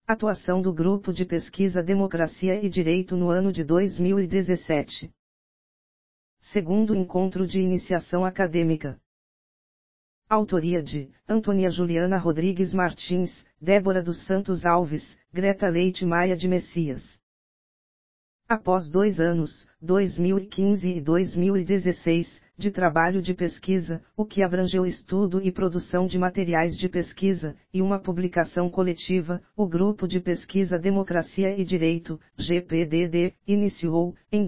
Atuação do Grupo de Pesquisa Democracia e Direito no ano de 2017. Segundo encontro de iniciação acadêmica. Autoria de Antônia Juliana Rodrigues Martins, Débora dos Santos Alves, Greta Leite Maia de Messias. Após 2 anos, 2015 e 2016, de trabalho de pesquisa, o que abrangeu estudo e produção de materiais de pesquisa, e uma publicação coletiva, o Grupo de Pesquisa Democracia e Direito, GPDD, iniciou, em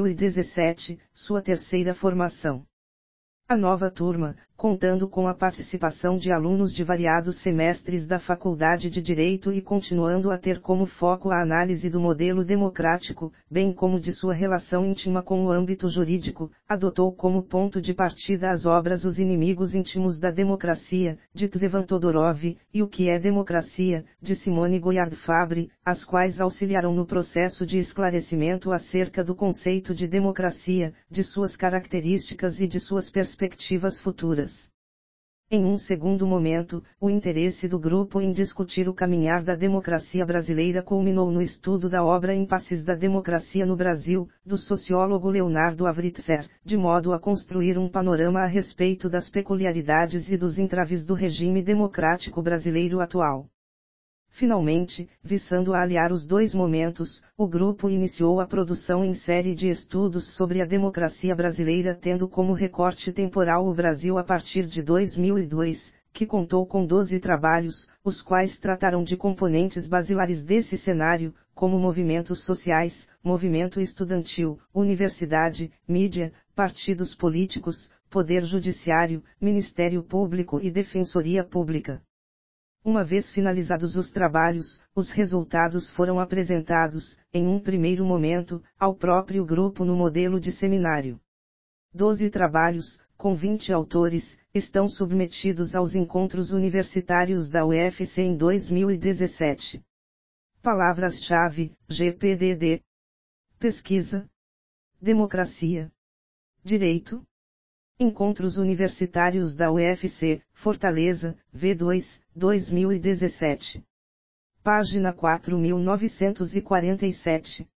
2017, sua terceira formação. A nova turma, contando com a participação de alunos de variados semestres da Faculdade de Direito e continuando a ter como foco a análise do modelo democrático, bem como de sua relação íntima com o âmbito jurídico, adotou como ponto de partida as obras Os Inimigos Íntimos da Democracia, de Tzvetan Todorov, e O que é Democracia, de Simone Goyard Fabre, as quais auxiliaram no processo de esclarecimento acerca do conceito de democracia, de suas características e de suas perspectivas futuras. Em um segundo momento, o interesse do grupo em discutir o caminhar da democracia brasileira culminou no estudo da obra Impasses da Democracia no Brasil, do sociólogo Leonardo Avritzer, de modo a construir um panorama a respeito das peculiaridades e dos entraves do regime democrático brasileiro atual. Finalmente, visando a aliar os dois momentos, o grupo iniciou a produção em série de estudos sobre a democracia brasileira tendo como recorte temporal o Brasil a partir de 2002, que contou com 12 trabalhos, os quais trataram de componentes basilares desse cenário, como movimentos sociais, movimento estudantil, universidade, mídia, partidos políticos, poder judiciário, Ministério Público e Defensoria Pública. Uma vez finalizados os trabalhos, os resultados foram apresentados, em um primeiro momento, ao próprio grupo no modelo de seminário. 12 trabalhos, com 20 autores, estão submetidos aos encontros universitários da UFC em 2017. Palavras-chave: GPDD. Pesquisa. Democracia. Direito. Encontros Universitários da UFC, Fortaleza, V2, 2017. Página 4947.